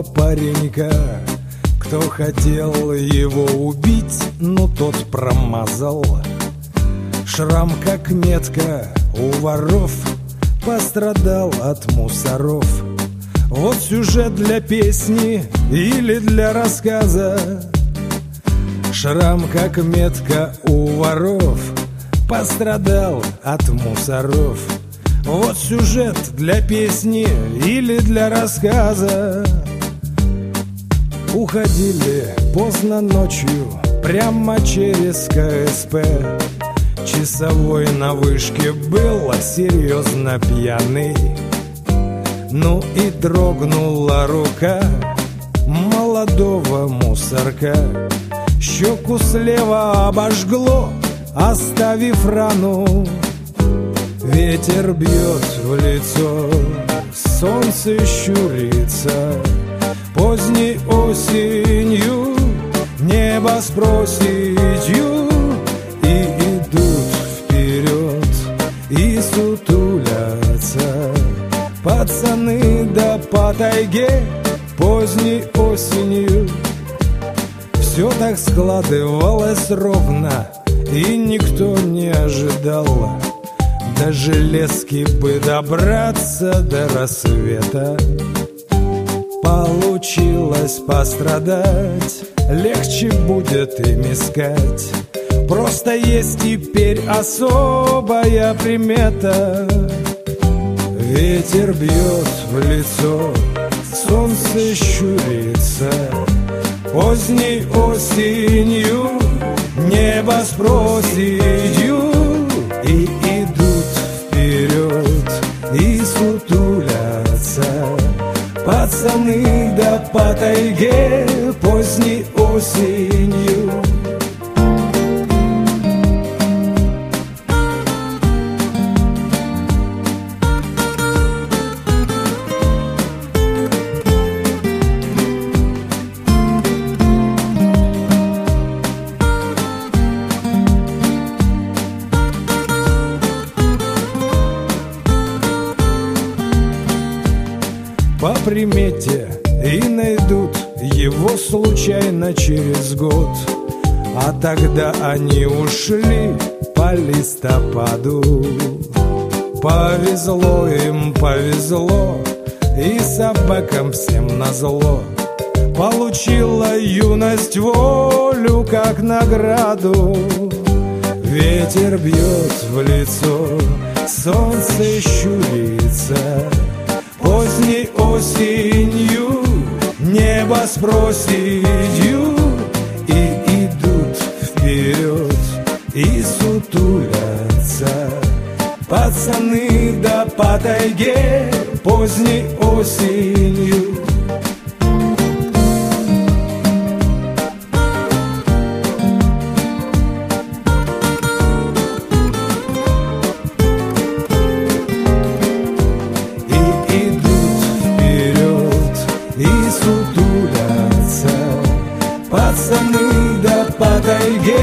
молодого паренька. Кто хотел его убить, но тот промазал. Шрам как метка у воров, пострадал от мусоров. Вот сюжет для песни или для рассказа. Шрам как метка у воров, пострадал от мусоров. Вот сюжет для песни или для рассказа. Уходили поздно ночью прямо через КСП. Часовой на вышке был серьезно пьяный. Ну и дрогнула рука молодого мусорка. Щеку слева обожгло, оставив рану. Ветер бьет в лицо, солнце щурится. Поздней осенью небо с проседью. И идут вперед, и сутулятся пацаны да по тайге поздней осенью. Все так складывалось ровно, и никто не ожидал до железки бы добраться до рассвета. Получилось пострадать, легче будет им искать. Просто есть теперь особая примета. Ветер бьет в лицо, солнце щурится. Поздней осенью небо с проседью. И идут вперед, и сутулятся пацаны да по тайге поздней осенью. По примете и найдут его случайно через год. А тогда они ушли по листопаду. Повезло им, повезло, и собакам всем назло. Получила юность волю как награду. Ветер бьет в лицо, солнце щурится. Поздней осенью небо с проседью. И идут вперед, и сутулятся пацаны да по тайге поздней осенью. Пацаны да по тайге